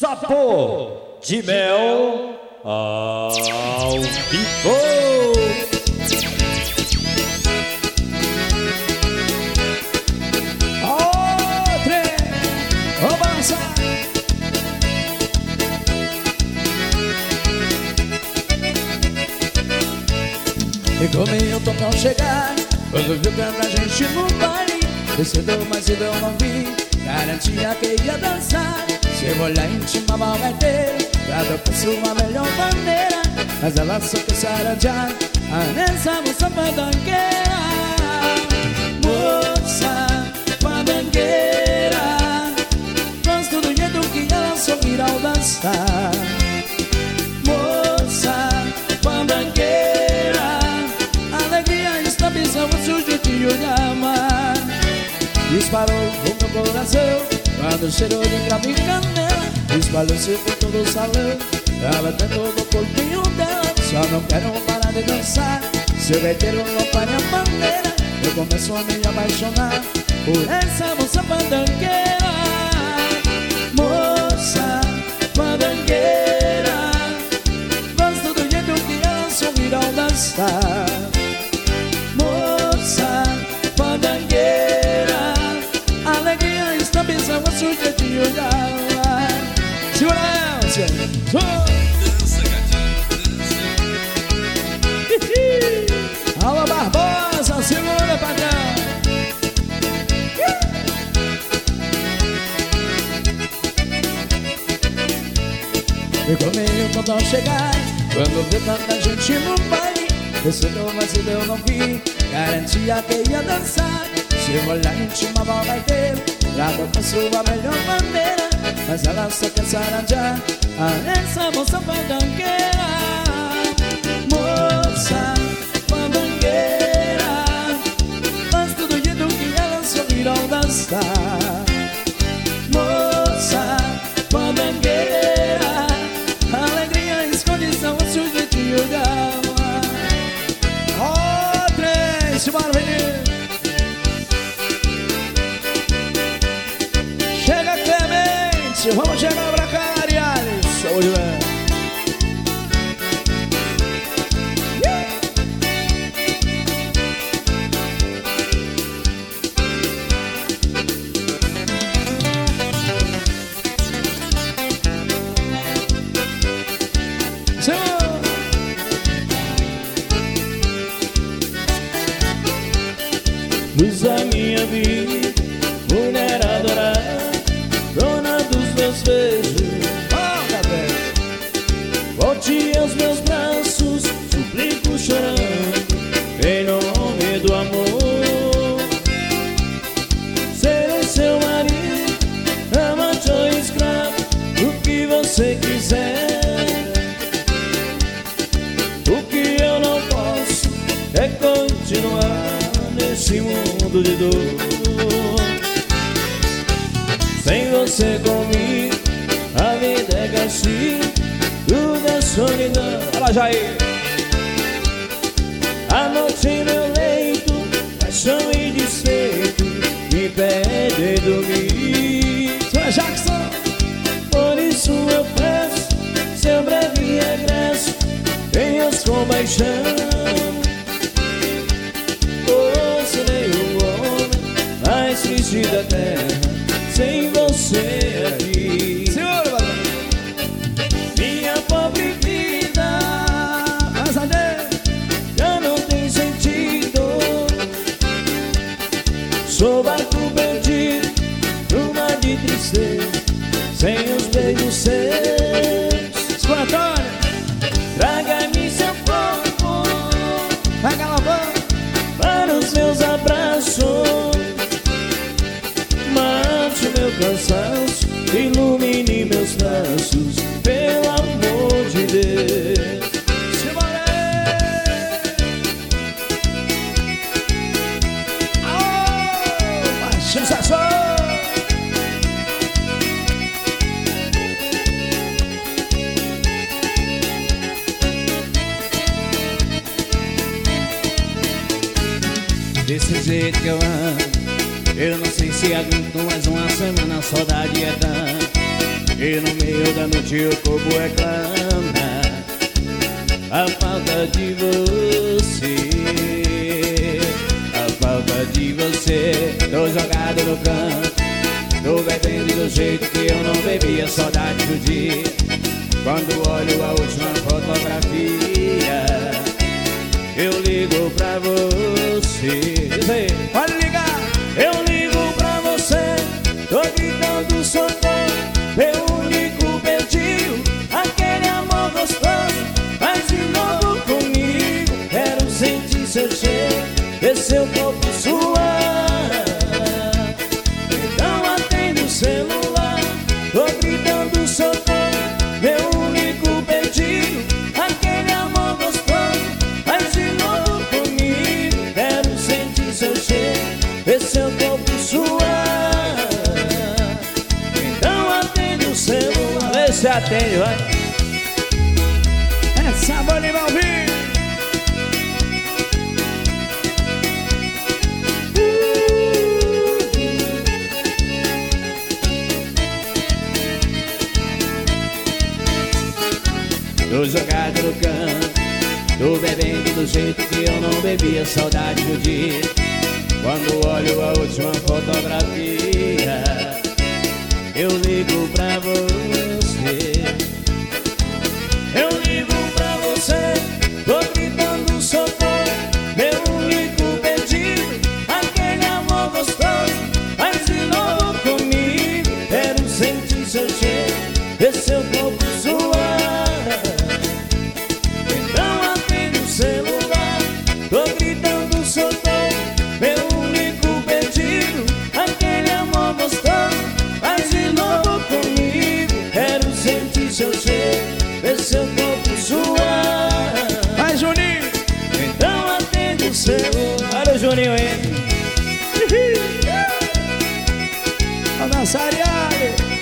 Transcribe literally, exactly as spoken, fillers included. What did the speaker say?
Sabor de Mel ao vivo. E comeu o tocão chegar, quando viu tanta gente no baile, desceu mais cedo eu não vi, garantia que ia dançar. Seu olhar intimava o gaiteiro, cada pessoa a melhor maneira, mas ela só quer se arranjar, nessa moça fandangueira. Moça fandangueira, gosto do jeito que ela sorri ao dançar. Moça fandangueira, alegria está pensando o jeitinho de amar. Disparou no meu coração quando cheirou de cravo e canela, espalhou-se por todo o salão, ela tem todo o corpinho dela. Só não quero parar de dançar, seu gaiteiro não para a maneira. Eu começo a me apaixonar por essa moça fandangueira. Moça fandangueira, gosto do jeito que ela sorri ao dançar. Moça fandangueira, alegria está pensando o sujeitinho de alma. Segura ela, senhor. Dança, gatinho, dança. Alô, Barbosa, segura, padrão. E comigo quando ao chegar, quando vi tanta gente no baile, desceu mas eu não vi, garantia que ia dançar. Seu olhar intimava o gaiteiro, cada pessoa a melhor maneira, mas ela só quer se arranjar, essa moça fandangueira. Moça fandangueira, gosto do jeito que ela sorri ao dançar. Moça fandangueira, alegria esconde são o sujeitinho de alma. Ó, três, simbora, menino. Chega, Clemente, vamos chegar pra cá, Ariales. Saúde, velho. Luz da minha vida, mulher adorada, dona dos meus beijos. Volte aos meus braços, suplico chorando, em nome do amor. Serei seu marido, amante ou escravo, o que você quiser. O que eu não posso é continuar nesse mundo de dor. Sem você comigo, a vida é castigo, tudo é solidão. Fala, Jair. A noite em meu leito, paixão e despeito, me impede de dormir. Senhora Jackson. Por isso eu peço seu breve regresso, venhas com paixão. Mais triste da terra, sem você aqui. Senhor, minha pobre vida, mas adeus, já não tem sentido. Sou barco perdido, no mar de tristeza, sem os beijos seus. Esculatório, traga-me seu corpo, pega a boca para os meus abraços. Mate meu cansaço, ilumine meus braços, pelo amor de Deus. Simbora! Oh, sensação! Desse jeito que eu amo, eu não sei se aguento mais uma semana, a saudade é tanta. E no meio da noite o corpo reclama a falta de você, a falta de você. Tô jogado no canto, tô bebendo do jeito que eu não bebia. Saudade do dia, quando olho a última fotografia. Eu ligo pra você, Pode ligar. eu ligo pra você, tô gritando socorro, meu único pedido, aquele amor gostoso, faz de novo comigo. Quero sentir seu cheiro, ver seu corpo suar. Então atende o celular, tô gritando socorro, meu único pedido, aquele amor gostoso, faz de novo comigo. Quero sentir seu cheiro, ver seu corpo suar. Então atende o celular. Vê se atende, vai. Essa bola vai ouvir. Tô jogado no canto, tô bebendo do jeito que eu não bebia. Saudade do dia, quando olho a última fotografia. Eu ligo pra você, eu ligo pra você, tô gritando socorro, meu único pedido, aquele amor gostoso, faz de novo comigo. Quero sentir seu cheiro, ver seu corpo suar. Então atende o celular, tô gritando socorro, meu único pedido, aquele amor gostoso, faz de novo comigo. Quero sentir seu cheiro, ver seu corpo suar. Vai, Juninho. Então atende o celular. Olha o Juninho aí. Vamos dançar, Ariane.